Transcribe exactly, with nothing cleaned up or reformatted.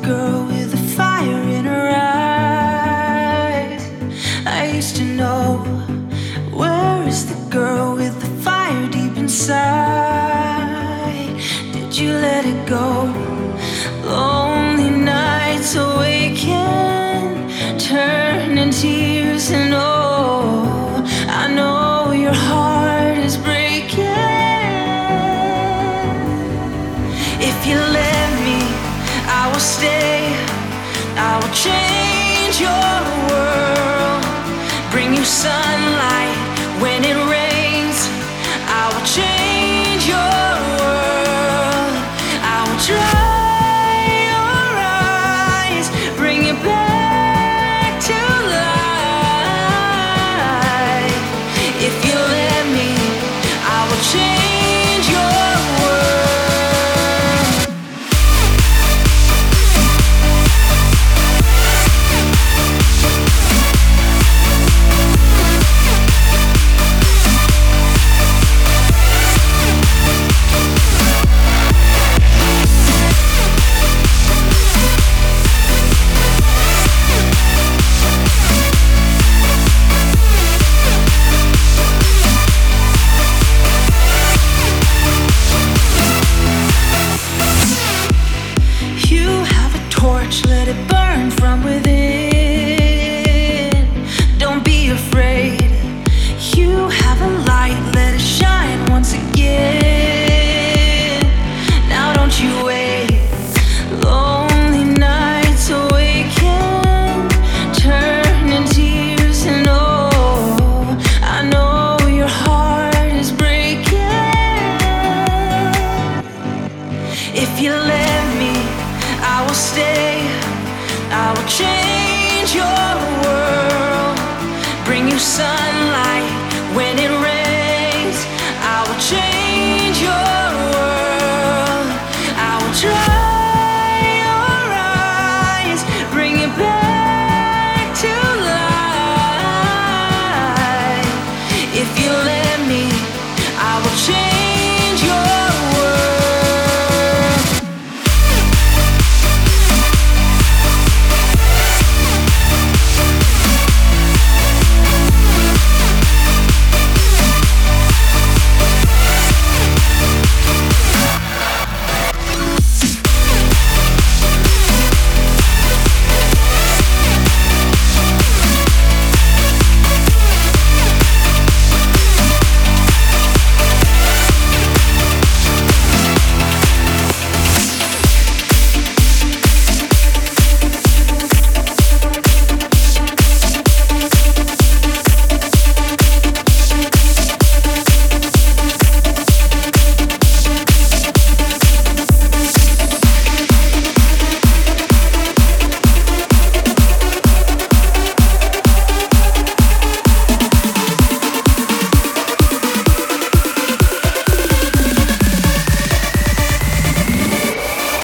girl with a fire in her eyes. I used to know. Where is the girl with the fire deep inside? Did you let it go? Lonely nights awaken, turn in tears, and oh, I know your heart is breaking. If you let me, I will stay. I will change your world, bring you sunlight when it rains. I will change your world. I will dry your eyes, bring you back to life. If you let me, I will change your world. Let it burn from within. Don't be afraid. You have a light, let it shine once again. Now don't you wait. Lonely nights awaken, turn in tears, and oh, I know your heart is breaking. If you let me, I will stay. I will change your world, bring you sunlight when it rains.